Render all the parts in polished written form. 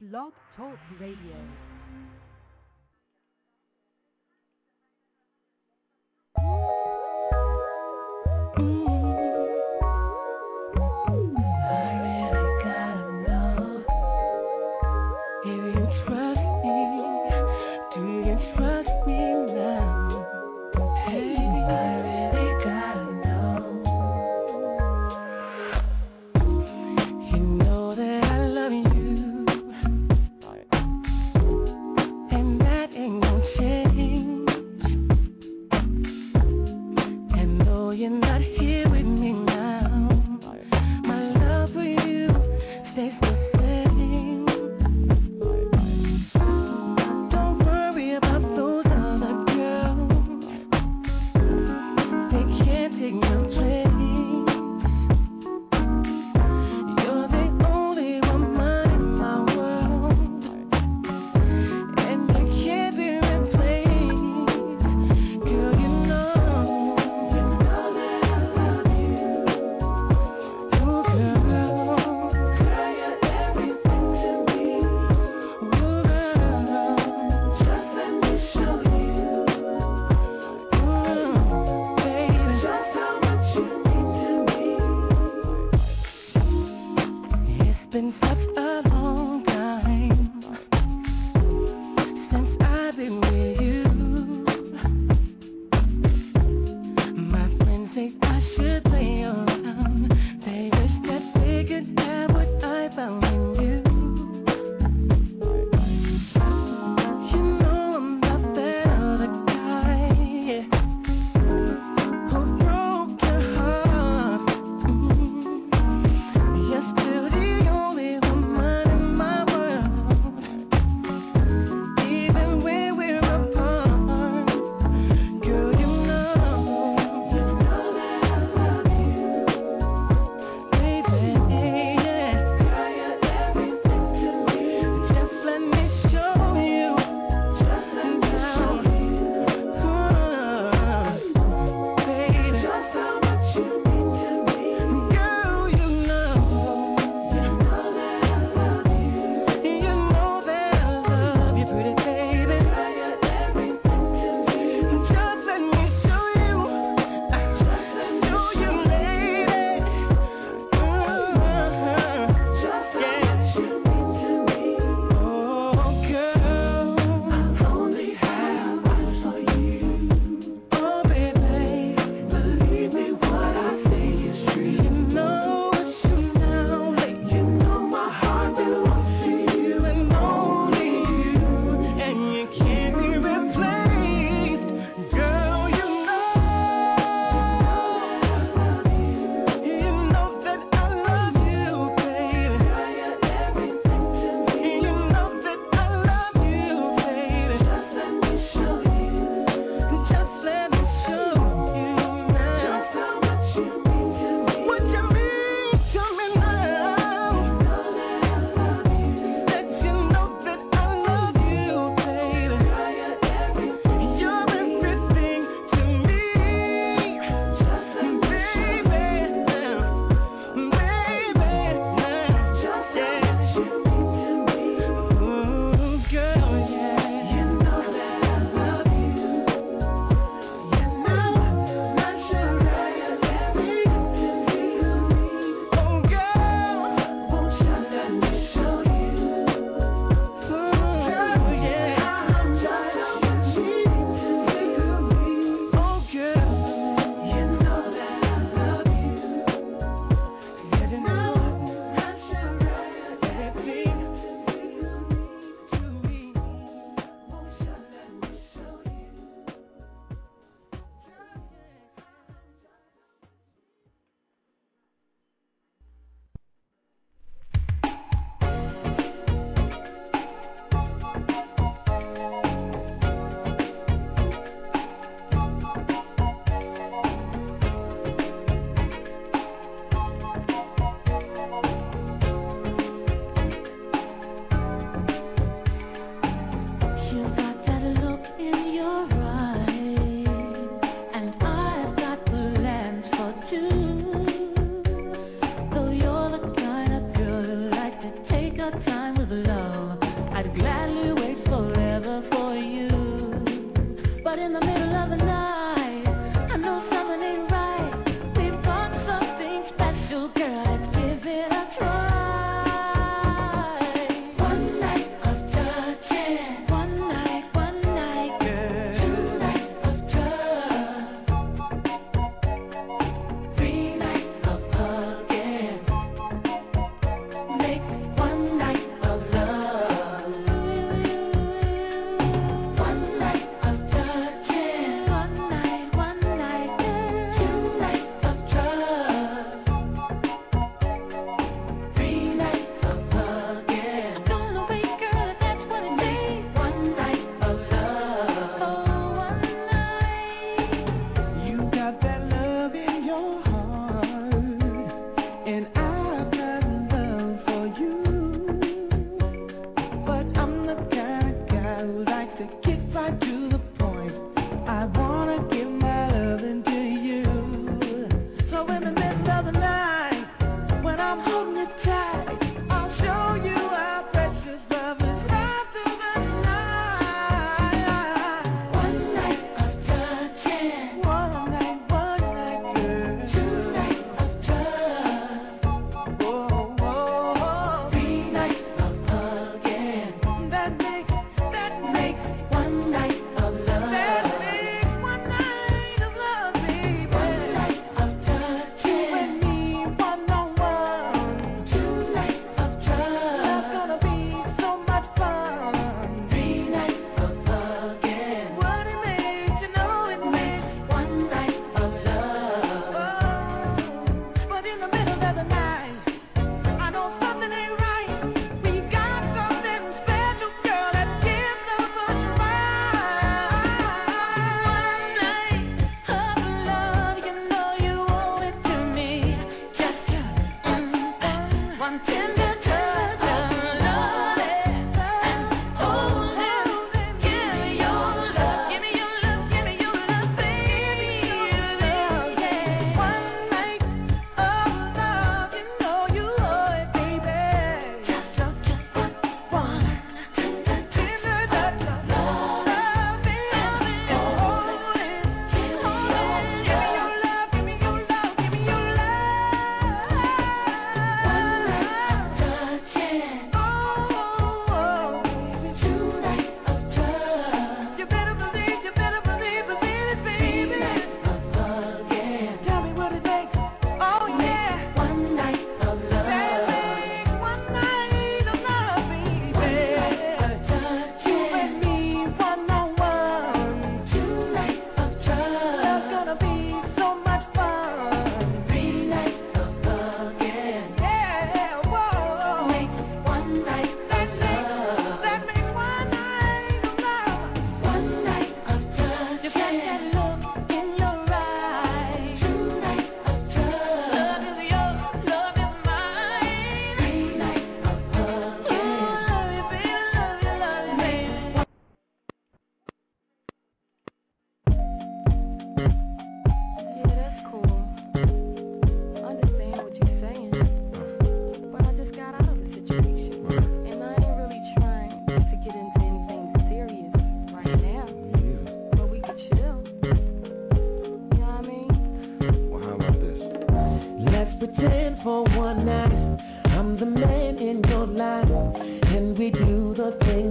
Blog Talk Radio.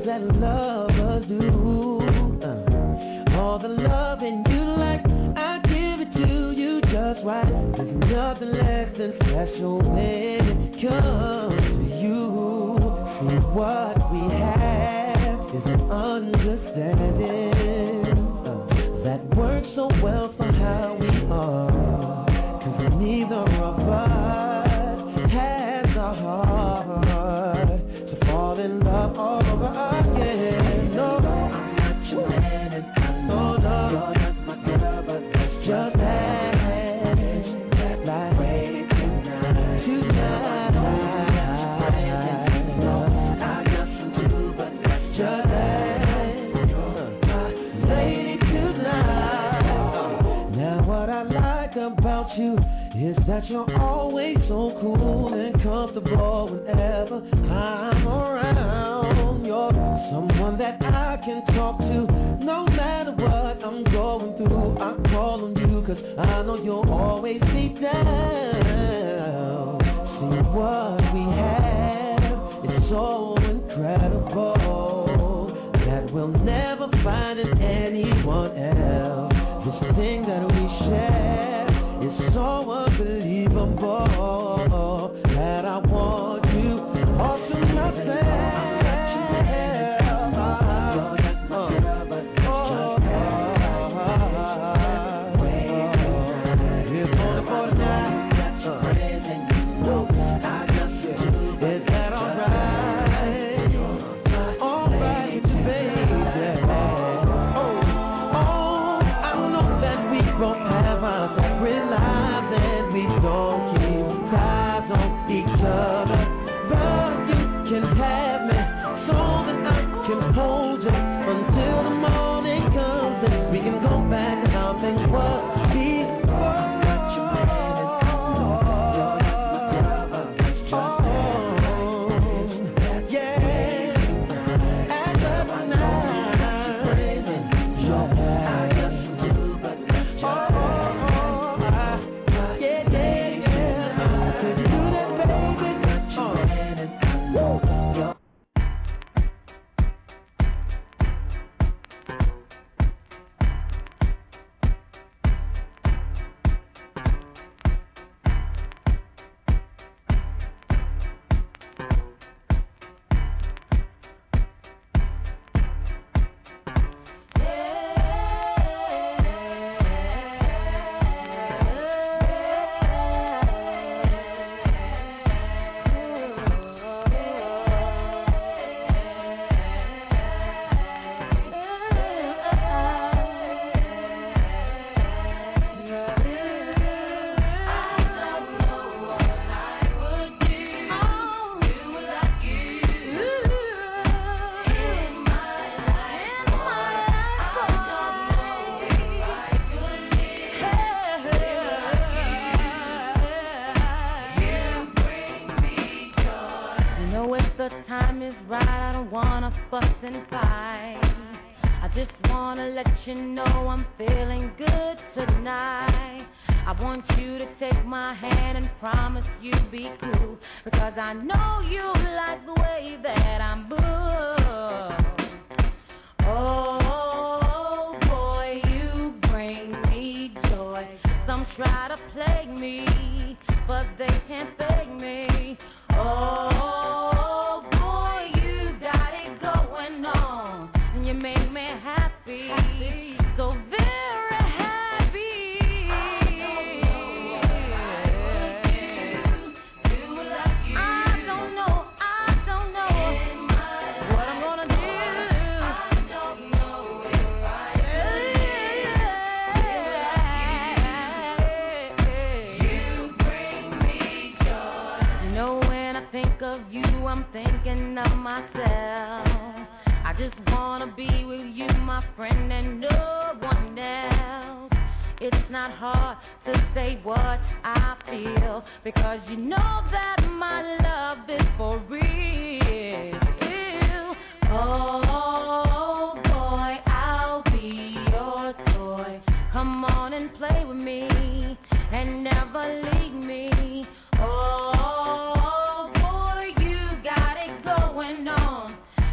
things that lovers do. All the loving you like, I give it to you just right. There's nothing less than special when it comes to you. See, what we have is an understanding that works so well for how we are. 'Cause neither of us has a heart to fall in love all over again. No, I'm not your man and I know you're not my girl, but that's just that like waiting tonight. No, I got some too, but that's just that lady tonight. Now what I like about you is that you're always so cool and comfortable whenever I'm around. You're someone that I can talk to no matter what I'm going through. I call on you 'cause I know you'll always be down. See, what we have is so incredible that we'll never find in anyone else. This thing that we share is so unbelievable that I want you all to myself.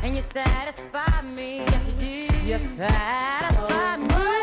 and you satisfy me. Yes, you do. You satisfy me.